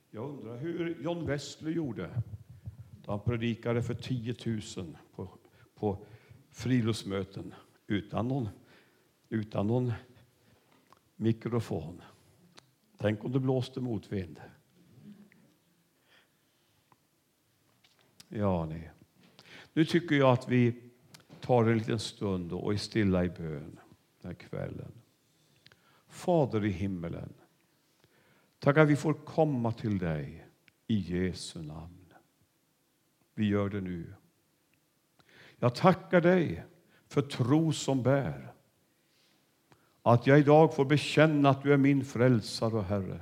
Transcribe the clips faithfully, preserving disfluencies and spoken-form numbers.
Jag undrar hur John Wesley gjorde då han predikade för tio tusen på, på friluftsmöten utan någon, utan någon mikrofon. Tänk om det blåste motvind. Ja, nej. Nu tycker jag att vi tar en liten stund och är stilla i bön den här kvällen. Fader i himmelen, tack att vi får komma till dig i Jesu namn. Vi gör det nu. Jag tackar dig för tro som bär. Att jag idag får bekänna att du är min frälsare och Herre.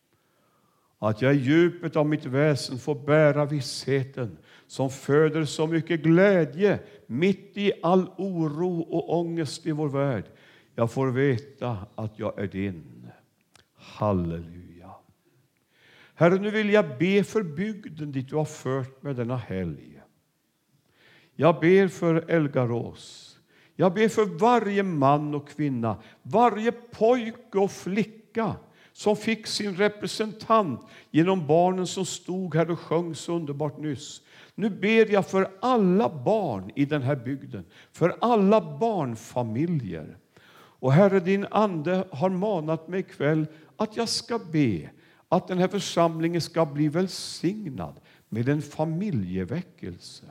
Att jag i djupet av mitt väsen får bära vissheten som föder så mycket glädje mitt i all oro och ångest i vår värld. Jag får veta att jag är din. Halleluja. Herre, nu vill jag be för bygden dit du har fört med denna helg. Jag ber för Elgarås. Jag ber för varje man och kvinna, varje pojke och flicka som fick sin representant genom barnen som stod här och sjöng så underbart nyss. Nu ber jag för alla barn i den här bygden, för alla barnfamiljer. Och Herre, din ande har manat mig ikväll att jag ska be att den här församlingen ska bli välsignad med en familjeväckelse.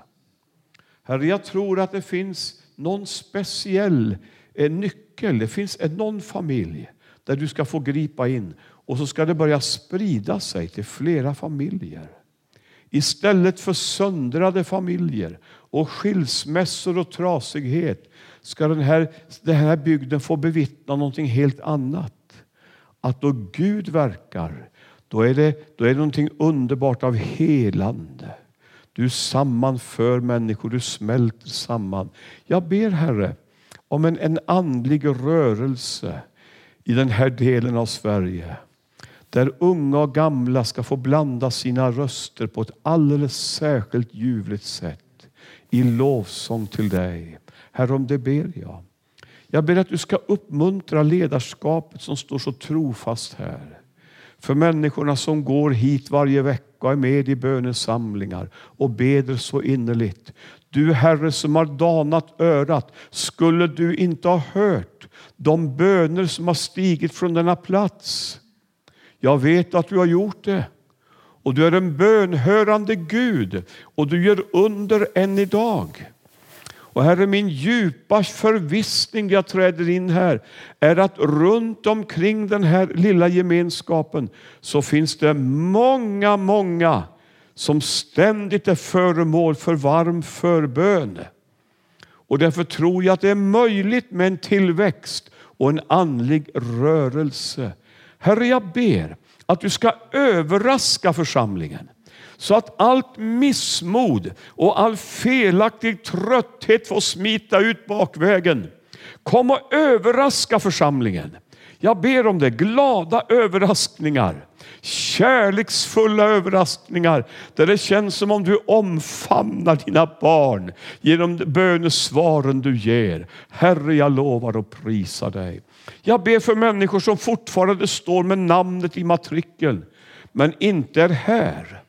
Herre, jag tror att det finns någon speciell eh, nyckel. Det finns en, någon familj där du ska få gripa in. Och så ska det börja sprida sig till flera familjer. Istället för söndrade familjer och skilsmässor och trasighet ska den här, den här bygden få bevittna någonting helt annat. Att då Gud verkar, då är det, då är det någonting underbart av helande. Du sammanför människor, du smälter samman. Jag ber, Herre, om en, en andlig rörelse i den här delen av Sverige. Där unga och gamla ska få blanda sina röster på ett alldeles särskilt ljuvligt sätt. I lovsång till dig. Herre, om det ber jag. Jag ber att du ska uppmuntra ledarskapet som står så trofast här. För människorna som går hit varje vecka och är med i bönesamlingar och beder så innerligt. Du, Herre, som har danat örat, skulle du inte ha hört de böner som har stigit från denna plats? Jag vet att du har gjort det. Och du är en bönhörande Gud. Och du gör under än idag. Och Herre, min djupa förvissning jag träder in här är att runt omkring den här lilla gemenskapen så finns det många, många som ständigt är föremål för varm förbön. Och därför tror jag att det är möjligt med en tillväxt och en andlig rörelse. Herre, jag ber att du ska överraska församlingen. Så att allt missmod och all felaktig trötthet får smita ut bakvägen. Kom och överraska församlingen. Jag ber om det. Glada överraskningar. Kärleksfulla överraskningar. Där det känns som om du omfamnar dina barn. Genom bönesvaren du ger. Herre, jag lovar och prisar dig. Jag ber för människor som fortfarande står med namnet i matrikeln. Men inte är här.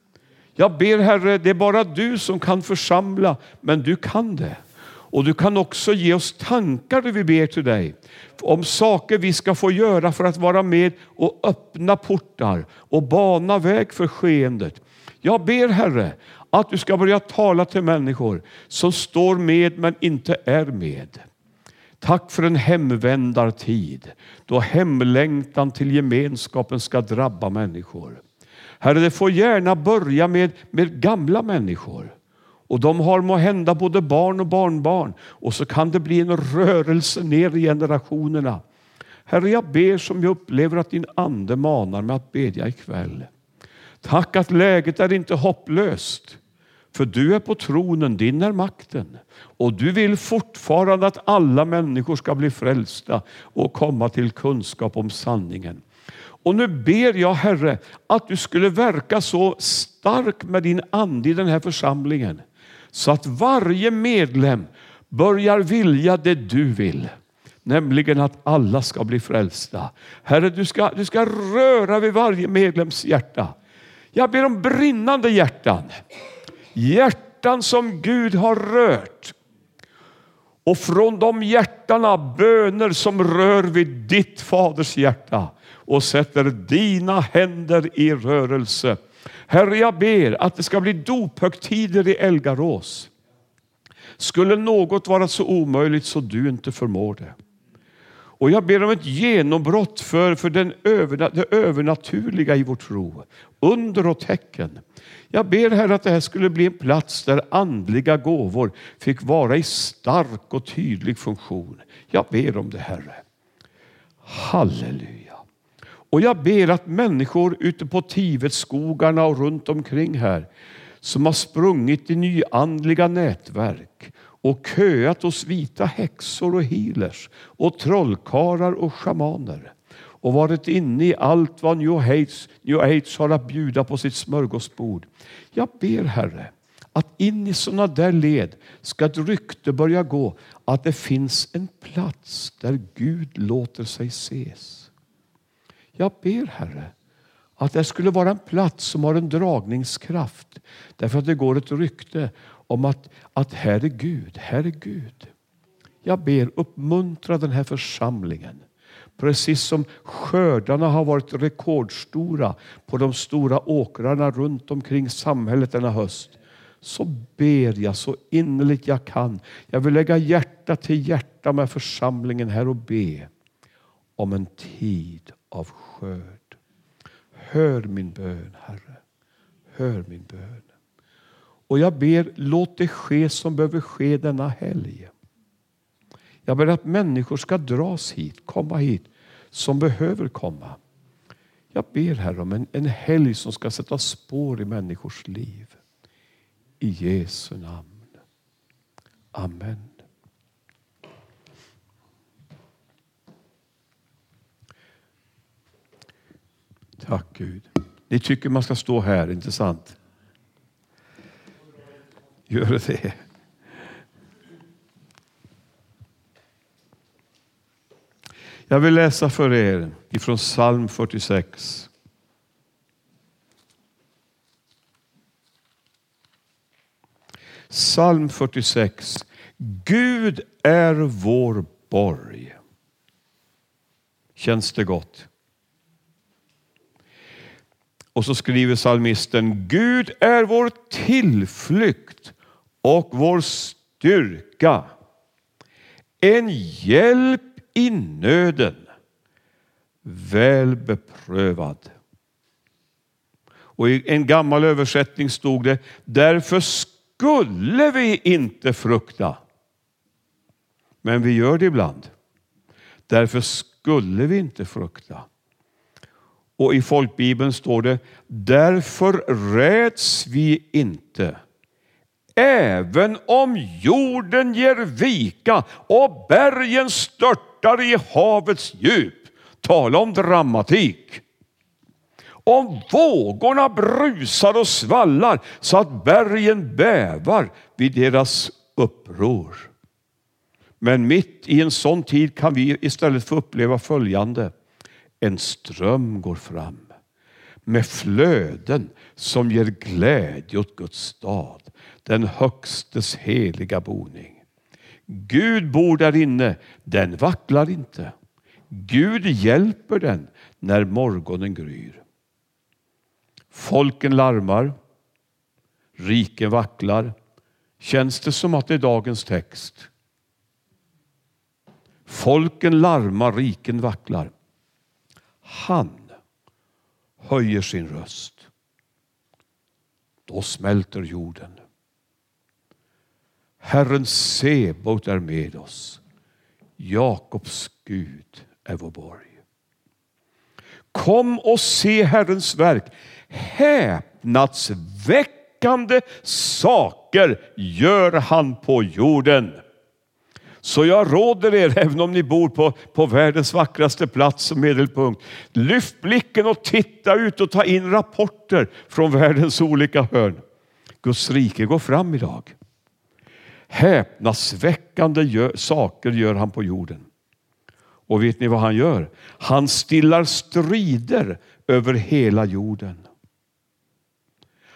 Jag ber, Herre, det är bara du som kan församla, men du kan det. Och du kan också ge oss tankar när vi ber till dig. Om saker vi ska få göra för att vara med och öppna portar och bana väg för skeendet. Jag ber, Herre, att du ska börja tala till människor som står med men inte är med. Tack för en hemvändartid då hemlängtan till gemenskapen ska drabba människor. Herre, det får gärna börja med, med gamla människor. Och de har må hända både barn och barnbarn. Och så kan det bli en rörelse ner i generationerna. Herre, jag ber som jag upplever att din ande manar mig att bedja ikväll. Tack att läget är inte hopplöst. För du är på tronen, din är makten. Och du vill fortfarande att alla människor ska bli frälsta och komma till kunskap om sanningen. Och nu ber jag, Herre, att du skulle verka så stark med din ande i den här församlingen. Så att varje medlem börjar vilja det du vill. Nämligen att alla ska bli frälsta. Herre, du ska, du ska röra vid varje medlems hjärta. Jag ber om brinnande hjärtan. Hjärtan som Gud har rört. Och från de hjärtarna böner som rör vid ditt faders hjärta. Och sätter dina händer i rörelse. Herre, jag ber att det ska bli dophögtider i Elgarås. Skulle något vara så omöjligt så du inte förmår det. Och jag ber om ett genombrott för, för den över, det övernaturliga i vår tro. Under och tecken. Jag ber här att det här skulle bli en plats där andliga gåvor fick vara i stark och tydlig funktion. Jag ber om det, Herre. Halleluja. Och jag ber att människor ute på Tivetskogarna och runt omkring här som har sprungit i nyandliga nätverk och köat hos vita häxor och healers och trollkarlar och shamaner och varit inne i allt vad New Age, New Age har att bjuda på sitt smörgåsbord. Jag ber, Herre, att in i sådana där led ska ett rykte börja gå att det finns en plats där Gud låter sig ses. Jag ber, Herre, att det skulle vara en plats som har en dragningskraft. Därför att det går ett rykte om att, att här är Gud, här är Gud. Jag ber, uppmuntra den här församlingen. Precis som skördarna har varit rekordstora på de stora åkrarna runt omkring samhället denna höst. Så ber jag så innerligt jag kan. Jag vill lägga hjärta till hjärta med församlingen här och be om en tid av skörd. Hör min bön, Herre. Hör min bön. Och jag ber, låt det ske som behöver ske denna helg. Jag ber att människor ska dras hit, komma hit, som behöver komma. Jag ber, Herre, om en, en helg som ska sätta spår i människors liv. I Jesu namn. Amen. Tack Gud. Ni tycker man ska stå här, inte sant? Gör det. Jag vill läsa för er ifrån psalm fyrtiosex. Psalm fyrtiosex. Gud är vår borg. Känns det gott? Och så skriver psalmisten: Gud är vår tillflykt och vår styrka. En hjälp i nöden. Väl beprövad. Och i en gammal översättning stod det: därför skulle vi inte frukta. Men vi gör det ibland. Därför skulle vi inte frukta. Och i folkbibeln står det: därför räds vi inte. Även om jorden ger vika och bergen störtar i havets djup. Tala om dramatik. Om vågorna brusar och svallar så att bergen bävar vid deras uppror. Men mitt i en sån tid kan vi istället få uppleva följande. En ström går fram med flöden som ger glädje åt Guds stad, den högstes heliga boning. Gud bor där inne, den vacklar inte. Gud hjälper den när morgonen gryr. Folken larmar, riken vacklar. Känns det som att det är dagens text? Folken larmar, riken vacklar. Han höjer sin röst. Då smälter jorden. Herren Sebot är med oss. Jakobs Gud är vår borg. Kom och se Herrens verk. Häpnadsväckande saker gör han på jorden. Så jag råder er, även om ni bor på, på världens vackraste plats och medelpunkt, lyft blicken och titta ut och ta in rapporter från världens olika hörn. Guds rike går fram idag. Häpnadsväckande gör, saker gör han på jorden. Och vet ni vad han gör? Han stillar strider över hela jorden.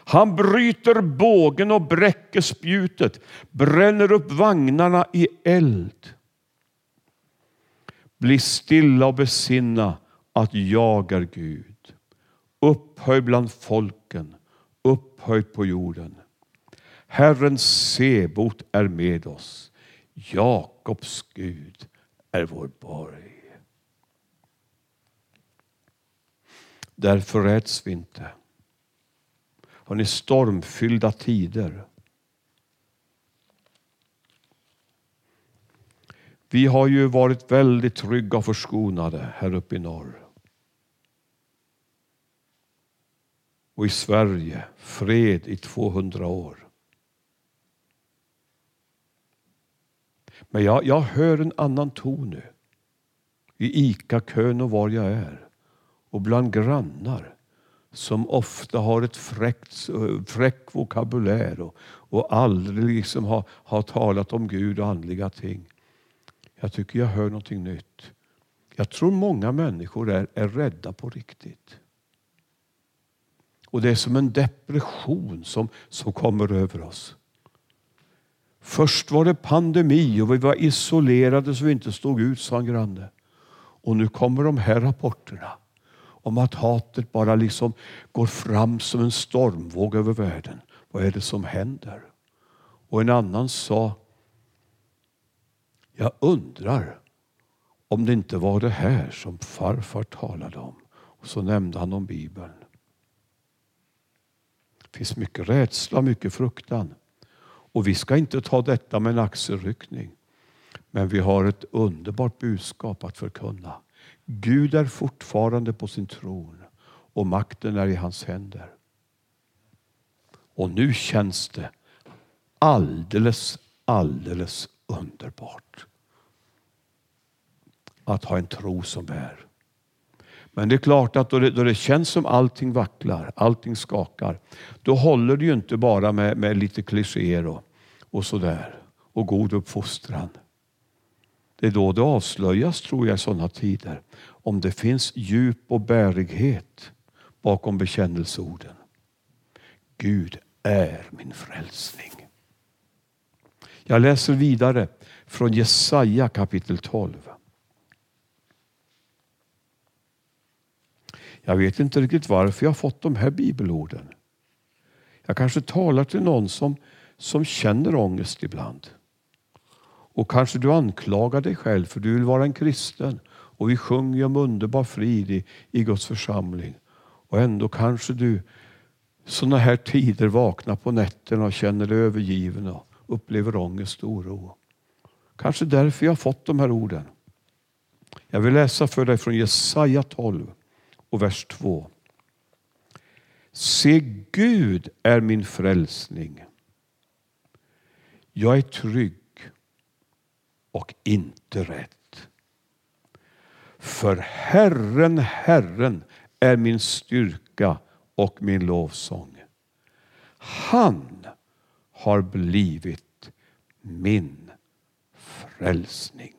Han bryter bågen och bräcker spjutet, bränner upp vagnarna i eld. Bli stilla och besinna att jag är Gud. Upphöj bland folken, upphöjd på jorden. Herrens Sebot är med oss. Jakobs Gud är vår borg. Därför räds vi inte. Har ni stormfyllda tider? Vi har ju varit väldigt trygga och förskonade här uppe i norr. Och i Sverige, fred i tvåhundra år. Men jag, jag hör en annan ton nu. I ICA-kön och var jag är. Och bland grannar som ofta har ett fräckt, fräck vokabulär och, och aldrig liksom har, har talat om Gud och andliga ting. Jag tycker jag hör någonting nytt. Jag tror många människor är, är rädda på riktigt. Och det är som en depression som, som kommer över oss. Först var det pandemi och vi var isolerade så vi inte stod ut, sa en granne. Och nu kommer de här rapporterna om att hatet bara liksom går fram som en stormvåg över världen. Vad är det som händer? Och en annan sa, jag undrar om det inte var det här som farfar talade om. Och så nämnde han om Bibeln. Det finns mycket rädsla, mycket fruktan. Och vi ska inte ta detta med en axelryckning. Men vi har ett underbart budskap att förkunna. Gud är fortfarande på sin tron och makten är i hans händer. Och nu känns det alldeles, alldeles underbart att ha en tro som bär. Men det är klart att då det, då det känns som allting vacklar, allting skakar, då håller det ju inte bara med, med lite klichéer och, och sådär och god uppfostran. Det är då det avslöjas, tror jag, i sådana tider. Om det finns djup och bärighet bakom bekännelseorden. Gud är min frälsning. Jag läser vidare från Jesaja kapitel tolv. Jag vet inte riktigt varför jag har fått de här bibelorden. Jag kanske talar till någon som, som känner ångest ibland. Och kanske du anklagar dig själv för du vill vara en kristen. Och vi sjunger om underbar frid i, i Guds församling. Och ändå kanske du sådana här tider vaknar på nätterna och känner dig övergiven och upplever ångest och oro. Kanske därför jag har fått de här orden. Jag vill läsa för dig från Jesaja tolv och vers två. Se, Gud är min frälsning. Jag är trygg och inte rädd. För Herren, Herren är min styrka och min lovsång. Han har blivit min frälsning.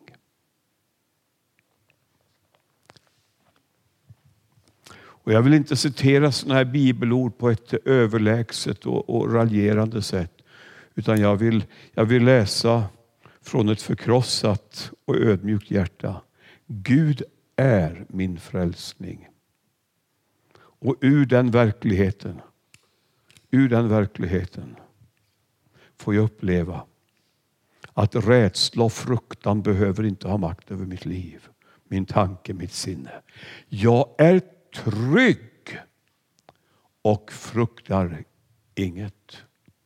Och jag vill inte citera sådana här bibelord på ett överlägset och, och raljerande sätt. Utan jag vill, jag vill läsa från ett förkrossat och ödmjukt hjärta. Gud är min frälsning. Och ur den verkligheten, ur den verkligheten får jag uppleva att rädsla och fruktan behöver inte ha makt över mitt liv, min tanke, mitt sinne. Jag är trygg och fruktar inget.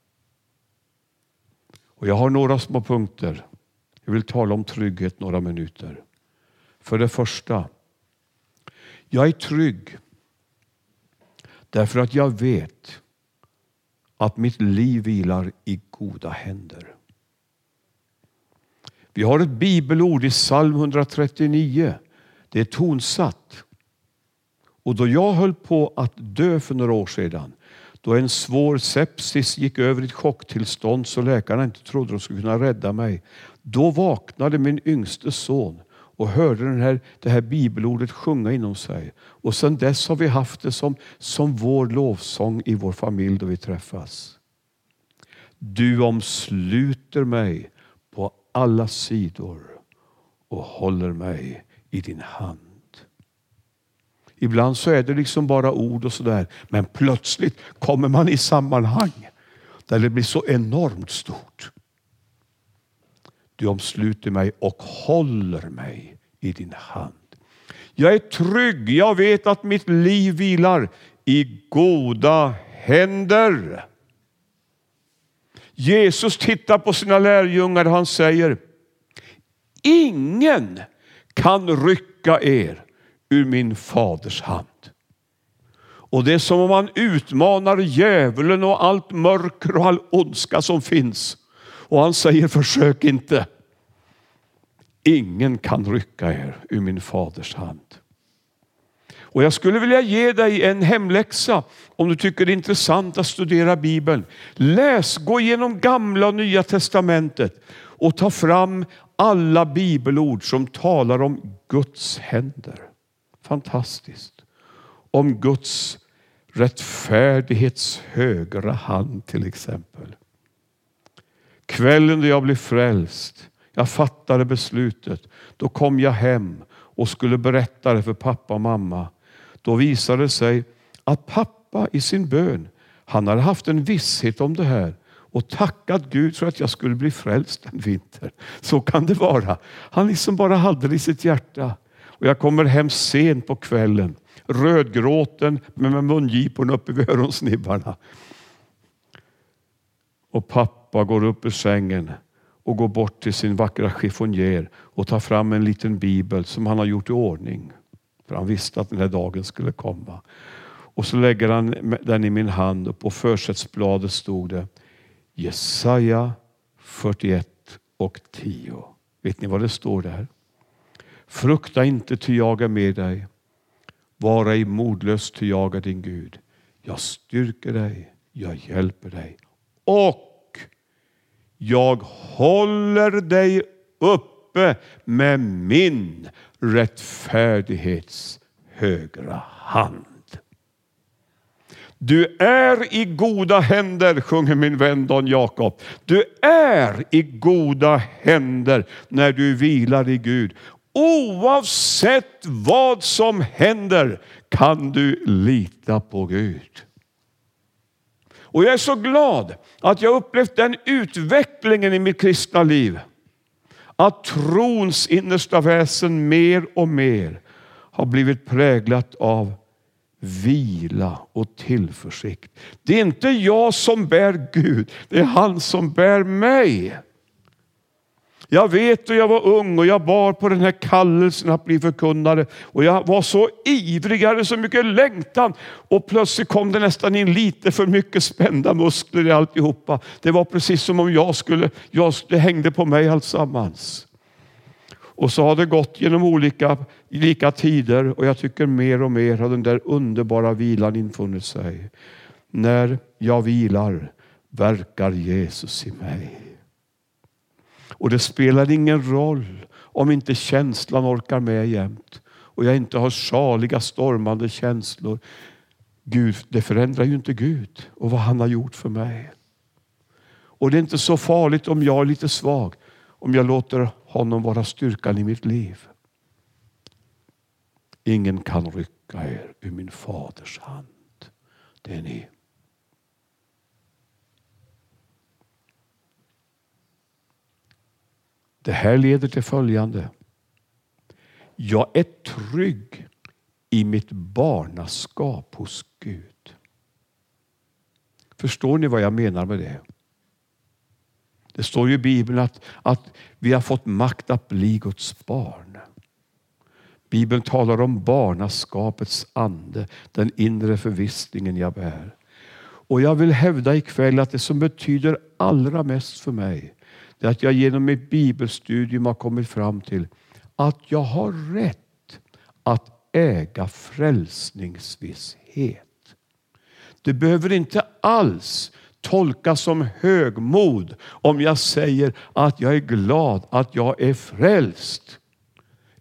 Och jag har några små punkter. Jag vill tala om trygghet några minuter. För det första, jag är trygg därför att jag vet att mitt liv vilar i goda händer. Vi har ett bibelord i psalm etthundratrettionio. Det är tonsatt. Och då jag höll på att dö för några år sedan, då en svår sepsis gick över i ett chocktillstånd så läkarna inte trodde de skulle kunna rädda mig, då vaknade min yngste son och hörde den här, det här bibelordet sjunga inom sig. Och sedan dess har vi haft det som, som vår lovsång i vår familj då vi träffas. Du omsluter mig på alla sidor och håller mig i din hand. Ibland så är det liksom bara ord och sådär. Men plötsligt kommer man i sammanhang där det blir så enormt stort. Du omsluter mig och håller mig i din hand. Jag är trygg. Jag vet att mitt liv vilar i goda händer. Jesus tittar på sina lärjungar och han säger: ingen kan rycka er ur min faders hand. Och det är som om man utmanar djävulen och allt mörker och all ondska som finns. Och han säger: försök inte. Ingen kan rycka er ur min faders hand. Och jag skulle vilja ge dig en hemläxa om du tycker det är intressant att studera Bibeln. Läs, gå igenom gamla och nya testamentet och ta fram alla bibelord som talar om Guds händer. Fantastiskt. Om Guds rättfärdighets högra hand till exempel. Kvällen då jag blev frälst, jag fattade beslutet. Då kom jag hem och skulle berätta det för pappa och mamma. Då visade det sig att pappa i sin bön, han hade haft en visshet om det här. Och tackat Gud för att jag skulle bli frälst en vinter. Så kan det vara. Han liksom bara hade det i sitt hjärta. Och jag kommer hem sent på kvällen. Rödgråten med, med mungiporna uppe vid öronsnibbarna. Och pappa går upp ur sängen och går bort till sin vackra chiffonier och tar fram en liten bibel som han har gjort i ordning. För han visste att den här dagen skulle komma. Och så lägger han den i min hand och på försättsbladet stod det Jesaja fyrtioett och tio. Vet ni vad det står där? Frukta inte, ty jag är med dig. Var ej modlös, ty jag är din Gud. Jag styrker dig, jag hjälper dig. Och jag håller dig uppe med min rättfärdighets högra hand. Du är i goda händer, sjunger min vän Don Jakob. Du är i goda händer när du vilar i Gud. Oavsett vad som händer kan du lita på Gud. Och jag är så glad att jag upplevt den utvecklingen i mitt kristna liv. Att trons innersta väsen mer och mer har blivit präglat av vila och tillförsikt. Det är inte jag som bär Gud, det är han som bär mig. Jag vet att jag var ung och jag bar på den här kallelsen att bli förkunnare. Och jag var så ivrig, jag hade så mycket längtan. Och plötsligt kom det nästan in lite för mycket spända muskler i alltihopa. Det var precis som om jag skulle, jag, det hängde på mig alltsammans. Och så har det gått genom olika, olika tider. Och jag tycker mer och mer har den där underbara vilan infunnit sig. När jag vilar verkar Jesus i mig. Och det spelar ingen roll om inte känslan orkar med jämt. Och jag inte har saliga stormande känslor. Gud, det förändrar ju inte Gud och vad han har gjort för mig. Och det är inte så farligt om jag är lite svag. Om jag låter honom vara styrkan i mitt liv. Ingen kan rycka er ur min faders hand. Det är ni. Det här leder till följande. Jag är trygg i mitt barnaskap hos Gud. Förstår ni vad jag menar med det? Det står ju i Bibeln att, att vi har fått makt att bli Guds barn. Bibeln talar om barnaskapets ande, den inre förvissningen jag bär. Och jag vill hävda ikväll att det som betyder allra mest för mig, det är att jag genom mitt bibelstudium har kommit fram till att jag har rätt att äga frälsningsvisshet. Det behöver inte alls tolkas som högmod om jag säger att jag är glad att jag är frälst.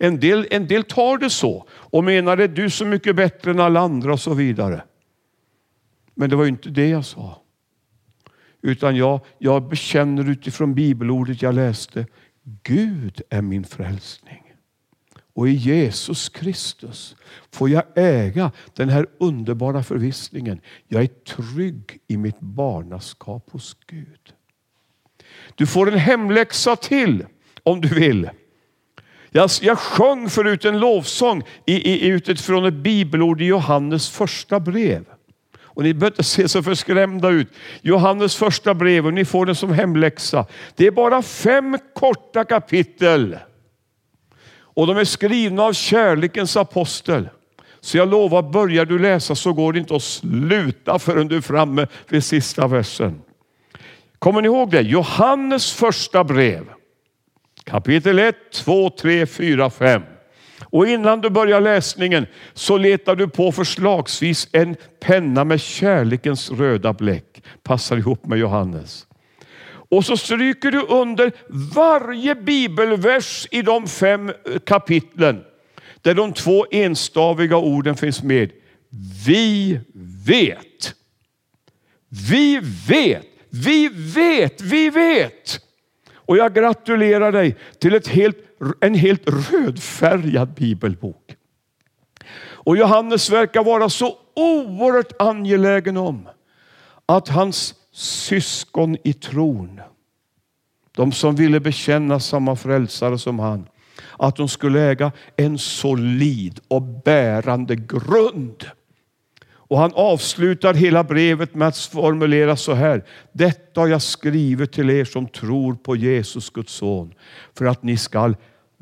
En del, en del tar det så och menar det du är så mycket bättre än alla andra och så vidare. Men det var ju inte det jag sa. Utan jag, jag bekänner utifrån bibelordet jag läste. Gud är min frälsning. Och i Jesus Kristus får jag äga den här underbara förvissningen. Jag är trygg i mitt barnaskap hos Gud. Du får en hemläxa till om du vill. Jag, jag sjöng förut en lovsång i, i, utifrån ett bibelord i Johannes första brev. Och ni behöver inte se så förskrämda ut. Johannes första brev, och ni får den som hemläxa. Det är bara fem korta kapitel. Och de är skrivna av kärlekens apostel. Så jag lovar, börjar du läsa så går det inte att sluta förrän du är framme vid sista versen. Kommer ni ihåg det? Johannes första brev. Kapitel ett, två, tre, fyra, fem. Och innan du börjar läsningen så letar du på förslagsvis en penna med kärlekens röda bläck. Passar ihop med Johannes. Och så stryker du under varje bibelvers i de fem kapitlen. Där de två enstaviga orden finns med. Vi vet. Vi vet. Vi vet. Vi vet. Och jag gratulerar dig till ett helt, en helt rödfärgad bibelbok. Och Johannes verkar vara så oerhört angelägen om att hans syskon i tron, de som ville bekänna samma frälsare som han, att de skulle äga en solid och bärande grund. Och han avslutar hela brevet med att formulera så här. Detta har jag skrivit till er som tror på Jesus Guds son. För att ni ska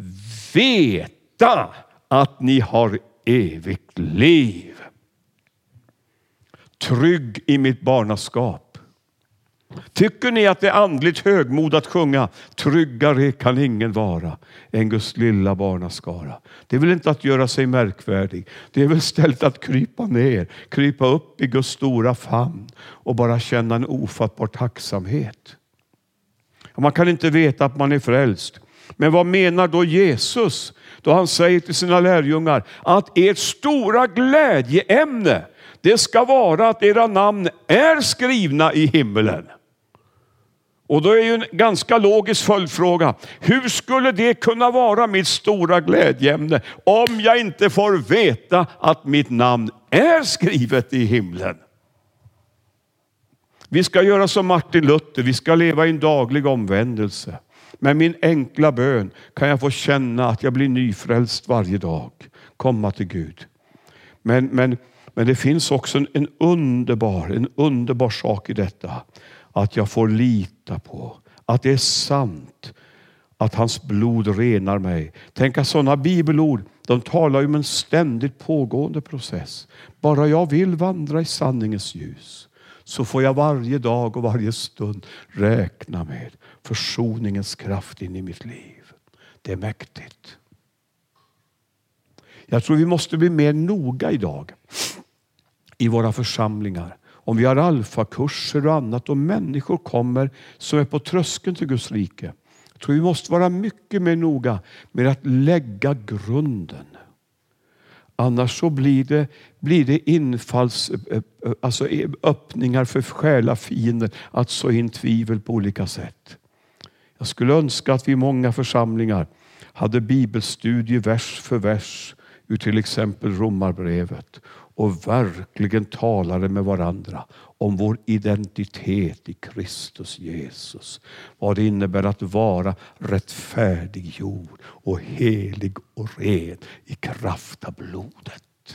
veta att ni har evigt liv. Trygg i mitt barnaskap. Tycker ni att det är andligt högmod att sjunga tryggare kan ingen vara än Guds lilla barnaskara? Det är väl inte att göra sig märkvärdig. Det är väl ställt att krypa ner, krypa upp i Guds stora famn och bara känna en ofattbar tacksamhet. Man kan inte veta att man är frälst. Men vad menar då Jesus då han säger till sina lärjungar att ert stora glädjeämne det ska vara att era namn är skrivna i himmelen? Och då är ju en ganska logisk följdfråga. Hur skulle det kunna vara mitt stora glädjeämne om jag inte får veta att mitt namn är skrivet i himlen? Vi ska göra som Martin Luther. Vi ska leva i en daglig omvändelse. Med min enkla bön kan jag få känna att jag blir nyfrälst varje dag. Komma till Gud. Men, men, men det finns också en, en underbar, en underbar sak i detta. Att jag får lita på. Att det är sant. Att hans blod renar mig. Tänk att sådana bibelord. De talar ju om en ständigt pågående process. Bara jag vill vandra i sanningens ljus. Så får jag varje dag och varje stund räkna med försoningens kraft in i mitt liv. Det är mäktigt. Jag tror vi måste bli mer noga idag. I våra församlingar. Om vi har alfakurser och annat och människor kommer som är på tröskeln till Guds rike. Jag tror vi måste vara mycket mer noga med att lägga grunden. Annars så blir det, blir det infalls, alltså öppningar för själafiender att så in tvivel på olika sätt. Jag skulle önska att vi i många församlingar hade bibelstudie vers för vers ur till exempel Romarbrevet och verkligen talade med varandra om vår identitet i Kristus Jesus. Vad det innebär att vara rättfärdiggjord och helig och ren i kraft av blodet.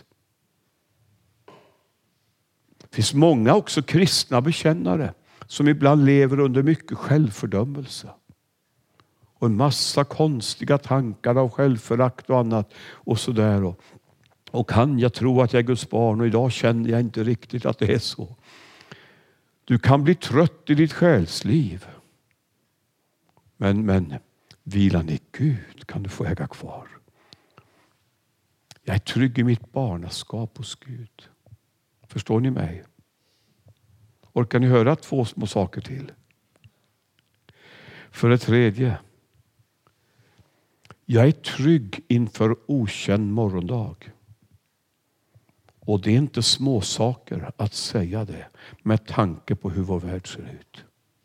Det finns många också kristna bekännare som ibland lever under mycket självfördömelse. Och en massa konstiga tankar av självförakt och annat och sådär. Och, och kan jag tro att jag är Guds barn och idag känner jag inte riktigt att det är så. Du kan bli trött i ditt själsliv. Men, men vilan i Gud kan du få äga kvar. Jag är trygg i mitt barnaskap hos Gud. Förstår ni mig? Orkar ni höra två små saker till? För det tredje. Jag är trygg inför okänd morgondag. Och det är inte små saker att säga det med tanke på hur vår värld ser ut.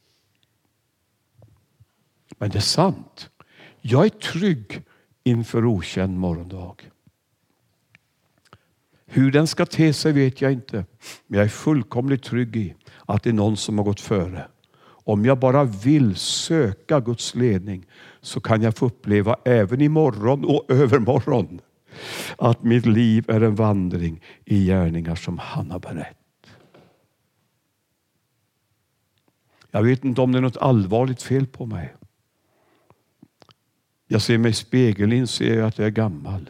Men det är sant. Jag är trygg inför okänd morgondag. Hur den ska te sig vet jag inte. Men jag är fullkomligt trygg i att det är någon som har gått före. Om jag bara vill söka Guds ledning så kan jag få uppleva även imorgon och övermorgon att mitt liv är en vandring i gärningar som han har berättat. Jag vet inte om det är något allvarligt fel på mig. Jag ser mig i spegeln, inser jag att jag är gammal.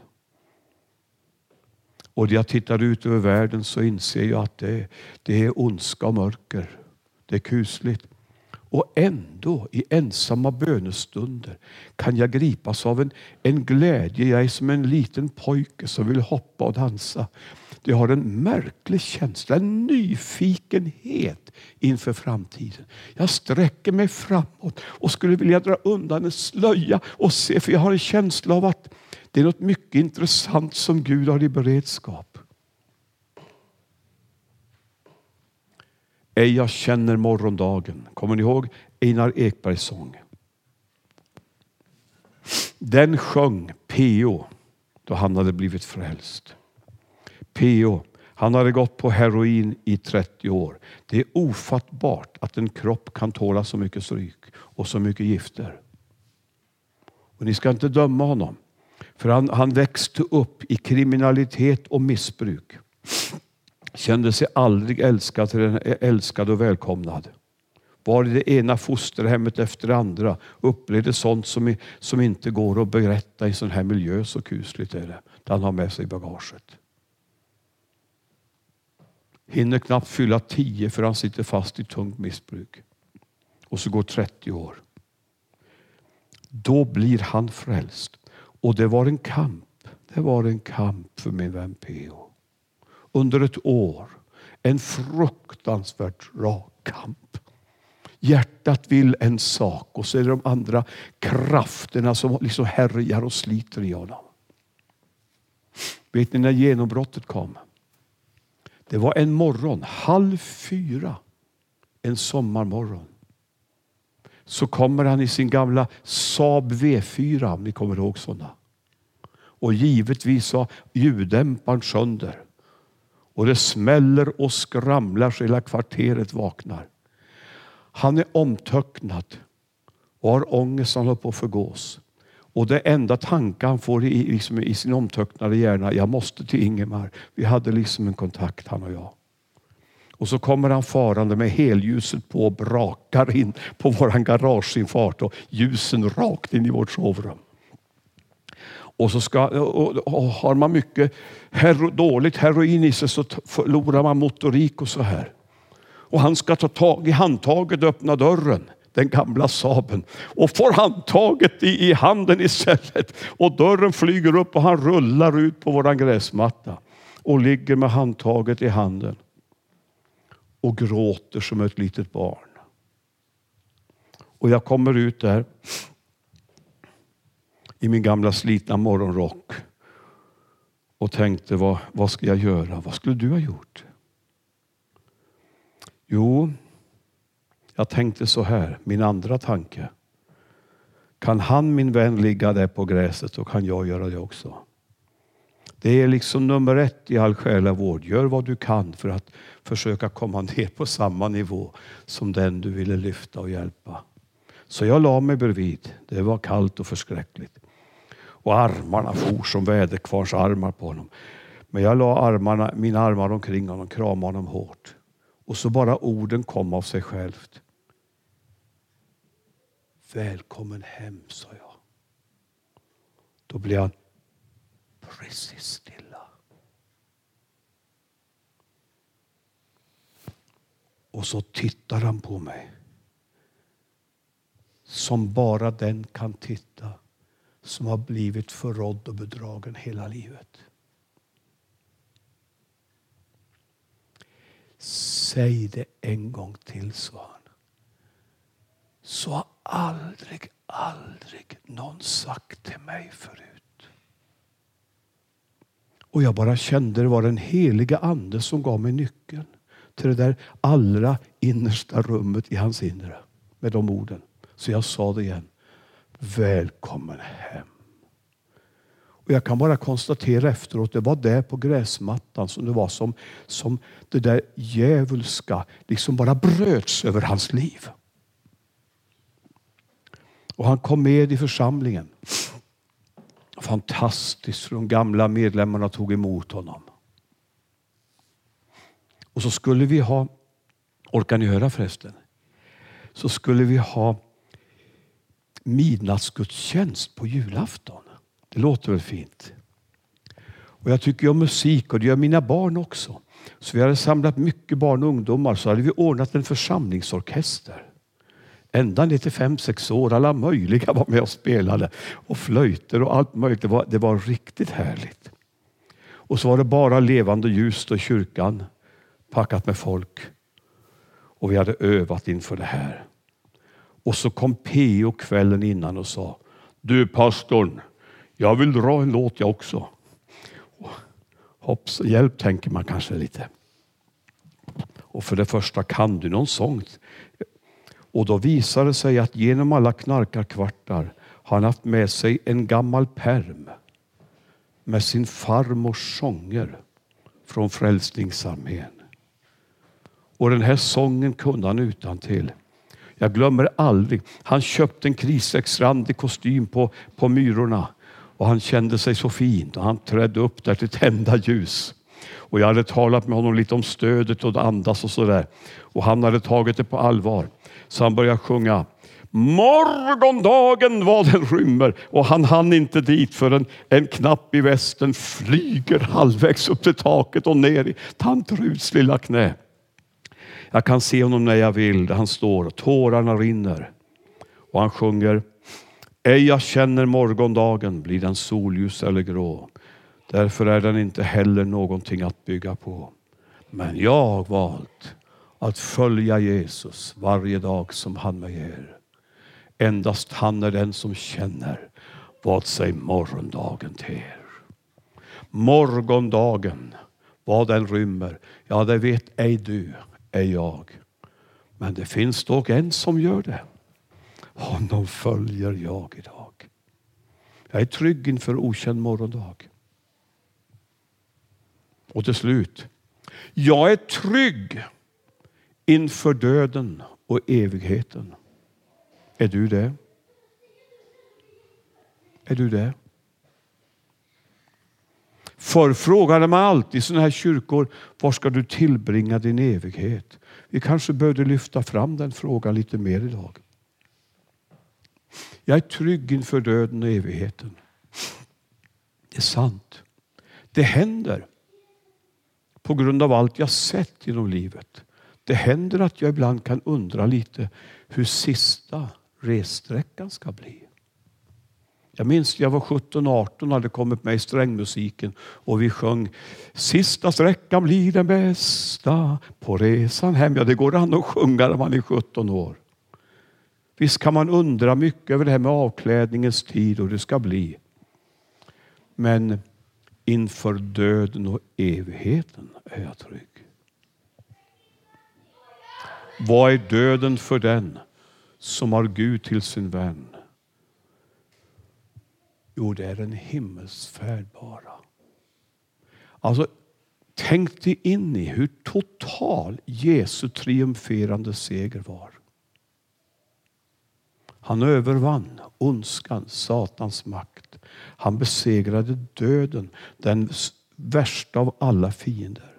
Och när jag tittar ut över världen så inser jag att det, det är ondska och mörker. Det är kusligt. Och ändå i ensamma bönestunder kan jag gripas av en, en glädje. Jag är som en liten pojke som vill hoppa och dansa. Det har en märklig känsla, en nyfikenhet inför framtiden. Jag sträcker mig framåt och skulle vilja dra undan en slöja och se, för jag har en känsla av att det är något mycket intressant som Gud har i beredskap. Ej jag känner morgondagen. Kommer ni ihåg Einar Ekbergs sång? Den sjöng P O då han hade blivit frälst. P O, han hade gått på heroin i trettio år. Det är ofattbart att en kropp kan tåla så mycket stryk och så mycket gifter. Och ni ska inte döma honom. För han, han växte upp i kriminalitet och missbruk. Kände sig aldrig älskad, till den, älskad och välkomnad. Var i det ena fosterhemmet efter det andra. Upplevde sånt som, som inte går att berätta i sån här miljö, så kusligt är det. Det han har med sig i bagaget. Hinner knappt fylla tio för han sitter fast i tungt missbruk. Och så går trettio år. Då blir han frälst. Och det var en kamp. Det var en kamp för min vän P O. Under ett år. En fruktansvärt rak kamp. Hjärtat vill en sak och så är det de andra krafterna som liksom härjar och sliter i honom. Vet ni när genombrottet kom? Det var en morgon, halv fyra. En sommarmorgon. Så kommer han i sin gamla Saab V fyra, om ni kommer ihåg sådana. Och givetvis var ljuddämparen sönder. Och det smäller och skramlar så hela kvarteret vaknar. Han är omtöcknad och har ångest, han håller på att förgås. Och det enda tanken han får i, liksom i sin omtöcknade hjärna, jag måste till Ingemar. Vi hade liksom en kontakt, han och jag. Och så kommer han farande med helljuset på och brakar in på våran garageinfart och ljusen rakt in i vårt sovrum. Och så ska, och, och har man mycket hero, dåligt heroin i sig så förlorar man motorik och så här. Och han ska ta tag i handtaget och öppna dörren, den gamla Saaben. Och får handtaget i, i handen istället. Och dörren flyger upp och han rullar ut på våran gräsmatta. Och ligger med handtaget i handen. Och gråter som ett litet barn. Och jag kommer ut där. I min gamla slitna morgonrock. Och tänkte, vad, vad ska jag göra? Vad skulle du ha gjort? Jo, jag tänkte så här. Min andra tanke. Kan han, min vän, ligga där på gräset så kan jag göra det också. Det är liksom nummer ett i all själavård. Gör vad du kan för att försöka komma ner på samma nivå som den du ville lyfta och hjälpa. Så jag la mig bredvid. Det var kallt och förskräckligt. Och armarna for som väderkvarns armar på honom. Men jag la armarna, mina armar omkring honom och kramade honom hårt. Och så bara orden kom av sig självt. Välkommen hem, sa jag. Då blev han precis stilla. Och så tittar han på mig. Som bara den kan titta som har blivit förrådd och bedragen hela livet. Säg det en gång till, sa han. Så aldrig, aldrig någon sagt till mig förut. Och jag bara kände det var den heliga ande som gav mig nyckeln till det där allra innersta rummet i hans inre. Med de orden. Så jag sa det igen. Välkommen hem. Och jag kan bara konstatera efteråt, det var där på gräsmattan som det var som, som det där djävulska liksom bara bröts över hans liv. Och han kom med i församlingen. Fantastiskt, för de gamla medlemmarna tog emot honom. Och så skulle vi ha, orkar ni höra förresten? Så skulle vi ha midnattsgudstjänst på julafton. Det låter väl fint. Och jag tycker om musik och det gör mina barn också. Så vi hade samlat mycket barn och ungdomar, så hade vi ordnat en församlingsorkester. Ända ner till fem, sex år, alla möjliga var med och spelade. Och flöjter och allt möjligt. Det var, det var riktigt härligt. Och så var det bara levande ljus i kyrkan. Packat med folk. Och vi hade övat inför det här. Och så kom P O kvällen innan och sa: du pastorn, jag vill dra en låt jag också. Hopps, hjälp tänker man kanske lite. Och för det första, kan du någon sång? Och då visade det sig att genom alla knarkarkvartar har han haft med sig en gammal perm med sin farmors sånger från Frälsningsarmén. Och den här sången kunde han utan till. Jag glömmer aldrig. Han köpte en krisexrandig kostym på, på Myrorna. Och han kände sig så fint. Och han trädde upp där till tända ljus. Och jag hade talat med honom lite om stödet och andas och sådär. Och han hade tagit det på allvar. Så han började sjunga: morgondagen vad den rymmer. Och han hann inte dit förrän en knapp i västen flyger halvvägs upp till taket och ner i tant Ruts lilla knä. Jag kan se honom när jag vill, där han står och tårarna rinner. Och han sjunger: ej jag känner morgondagen, blir den solljus eller grå. Därför är den inte heller någonting att bygga på. Men jag har valt att följa Jesus varje dag som han mig ger. Endast han är den som känner vad sig morgondagen ter. Morgondagen, vad den rymmer, ja det vet ej du, ej jag. Men det finns dock en som gör det. Honom följer jag idag. Jag är trygg inför okänd morgondag. Och till slut, jag är trygg inför döden och evigheten. Är du det? Är du det? Förr frågade man alltid i sådana här kyrkor: var ska du tillbringa din evighet? Vi kanske behövde lyfta fram den frågan lite mer idag. Jag är trygg inför döden och evigheten. Det är sant. Det händer på grund av allt jag sett genom livet. Det händer att jag ibland kan undra lite hur sista ressträckan ska bli. Jag minns jag var sjutton arton och hade kommit med i strängmusiken och vi sjöng: sista sträckan blir den bästa på resan hem. Ja, det går an att sjunga när man är sjutton år. Visst kan man undra mycket över det här med avklädningens tid och det ska bli. Men inför döden och evigheten är jag trygg. Vad är döden för den som har Gud till sin vän? Jo, det är en himmelsfärd bara. Alltså, tänk dig in i hur total Jesu triumferande seger var. Han övervann ondskan, Satans makt. Han besegrade döden, den värsta av alla fiender.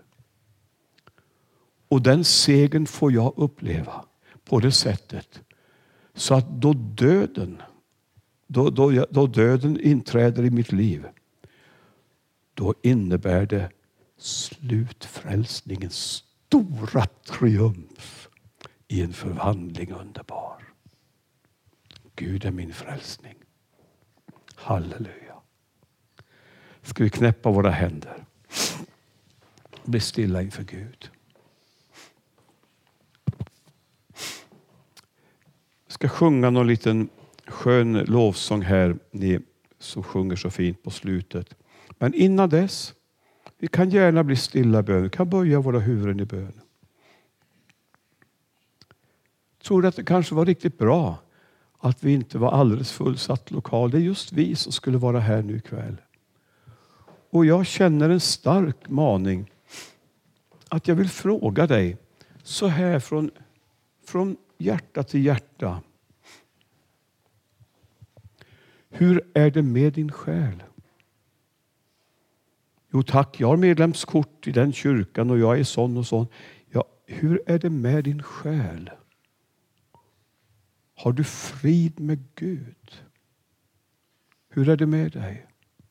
Och den segern får jag uppleva på det sättet så att då döden Då, då, då döden inträder i mitt liv, då innebär det slutfrälsningens stora triumf i en förvandling underbar. Gud är min frälsning. Halleluja. Ska vi knäppa våra händer? Bli stilla inför Gud. ska sjunga någon liten skön lovsång här, ni som sjunger så fint på slutet. Men innan dess, vi kan gärna bli stilla i bön. Vi kan böja våra huvuden i bön. Tror du att det kanske var riktigt bra att vi inte var alldeles fullsatt lokal? Det är just vi som skulle vara här nu ikväll. Och jag känner en stark maning att jag vill fråga dig så här från, från hjärta till hjärta. Hur är det med din själ? Jo tack, jag har medlemskort i den kyrkan och jag är sån och sån. Ja, hur är det med din själ? Har du frid med Gud? Hur är det med dig?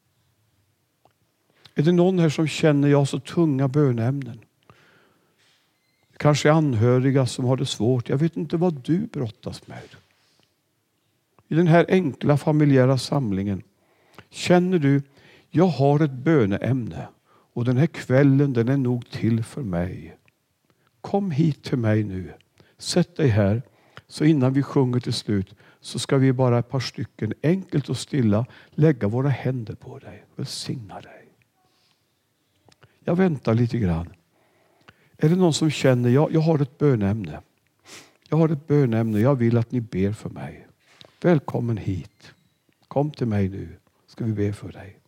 Är det någon här som känner jag så tunga bönämnen? Kanske anhöriga som har det svårt. Jag vet inte vad du brottas med. I den här enkla familjära samlingen känner du, jag har ett böneämne och den här kvällen den är nog till för mig. Kom hit till mig nu. Sätt dig här så innan vi sjunger till slut så ska vi bara ett par stycken enkelt och stilla lägga våra händer på dig. Välsigna dig. Jag väntar lite grann. Är det någon som känner, jag, jag har ett bönämne. Jag har ett bönämne, jag vill att ni ber för mig. Välkommen hit. Kom till mig nu, ska vi be för dig.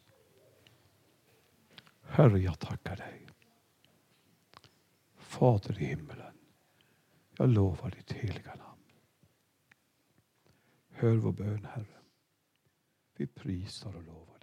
Herre, jag tackar dig. Fader i himmelen, jag lovar ditt heliga namn. Hör vår bön, Herre. Vi prisar och lovar.